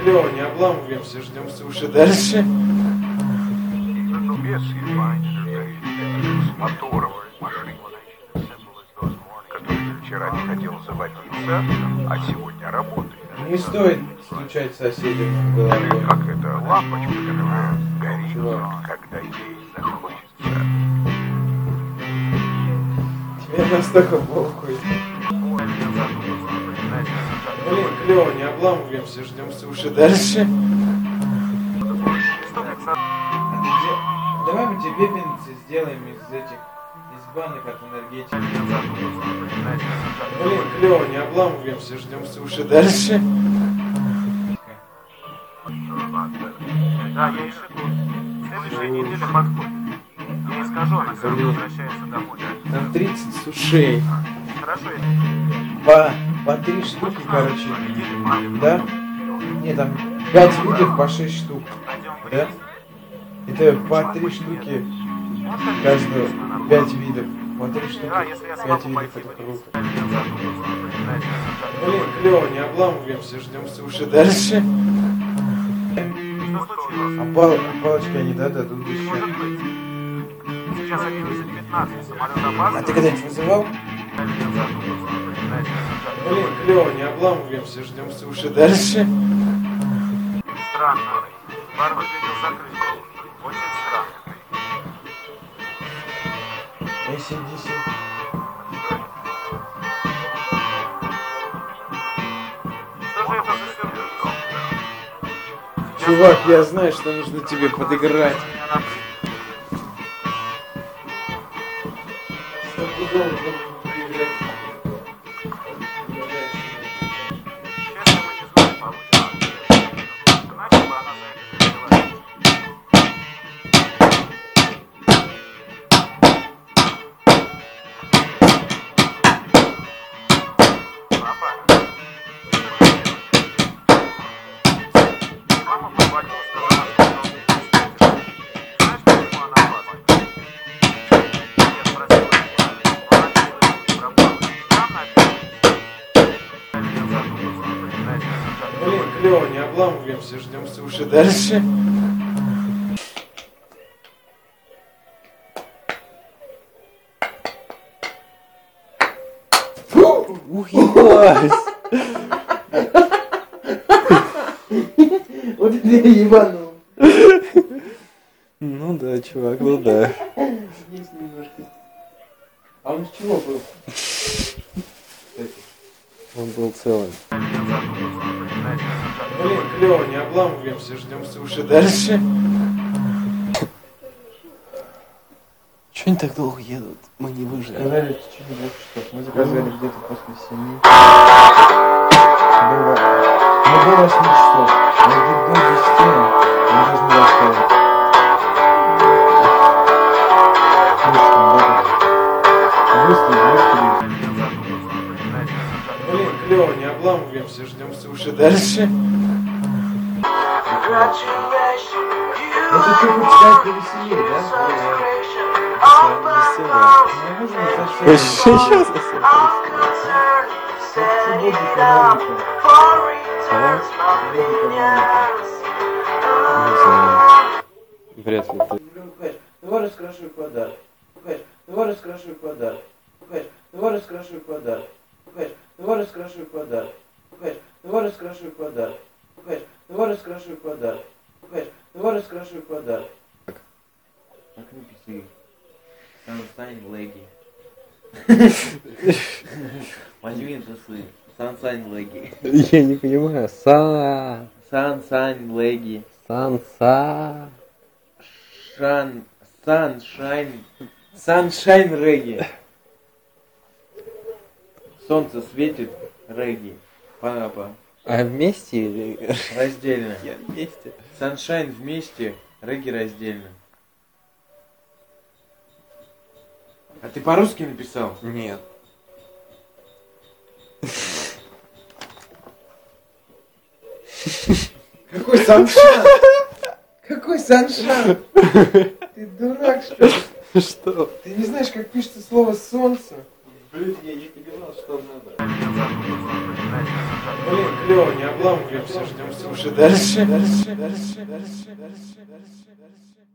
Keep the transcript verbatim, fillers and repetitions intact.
клево, не обламываемся, ждем суши дальше. С мотором машины, который вчера не хотел заводиться, а сегодня работает. Не стоит стучать соседям в голову. Как это лампочка, которая горит, когда ей захочется. Тебе настолько похуй. Блин, клево, не обламываемся, ждем суши дальше. Давай мы тебе пенцы сделаем из этих, из банок от энергетики. Блин, клево, не обламываемся, ждем суши дальше. Да, я еще тут. Следующая неделя подходит. Я не скажу, она когда возвращается домой. Там тридцать сушей. Хорошо, я... По, по три штуки, короче. Да? Не, там пять видов по шесть штук. Да? Это по три штуки каждого, пять видов. По три штуки, пять видов, это круто. Блин, клево, не обламываемся, ждем суши дальше. А, пал, а палочки они, да, дадут еще. Сейчас одиннадцать пятнадцать, самолет опаздывает. А ты когда-нибудь вызывал? Блин, клево, не обламываемся, ждем суши дальше. Странно. Бар выглядел закрытым. Очень странно. эй си ди си. Что же это за сюрприз? Чувак, я знаю, что нужно тебе подыграть. Блин, клево, не обламываемся, ждем суши дальше. Ух, ебать! Вот это я ебанул. Ну да, чувак, ну да. Есть немножко. А он из чего был? Он был целым. Блин, клево, не обламываемся, ждем суши дальше. Чё они так долго едут? Мы не выжили. Сказали в течение двух часов. Мы заказали где-то после семи. Было... Ну, до восьми часов. А где-то до десяти мы должны доставить. Быстро, быстро. Блин, клево, не обламываемся, ждем суши дальше. Это ты хочешь сказать повеселее, да? Сейчас вряд ли ты. Давай раскрашивай подарок. Давай раскрашивай подарок. Давай раскрашивай подарок. Давай раскрашивай подарок. Давай раскрашивай подарок. Давай раскрашивай подарок. Давай раскрашивай подарок. Как написано? Sunshine Leggy. Возьми трусы. Sunshine Leggy. Я не понимаю. Са... Sunshine Leggy. Санса... Шан... Sunshine... Sunshine Reggae. Солнце светит, регги. Папа. А вместе или... Раздельно. Я вместе. Sunshine вместе, регги раздельно. А ты по-русски написал? Нет. Какой саншан? Какой саншан? Ты дурак, что ли? Что? Ты не знаешь, как пишется слово солнце? Блин, я не понимал, что надо. Блин, клево, не обламывайся. разламываемся, ждем, слушай дальше. Дальше, дальше, дальше, дальше, дальше, дальше.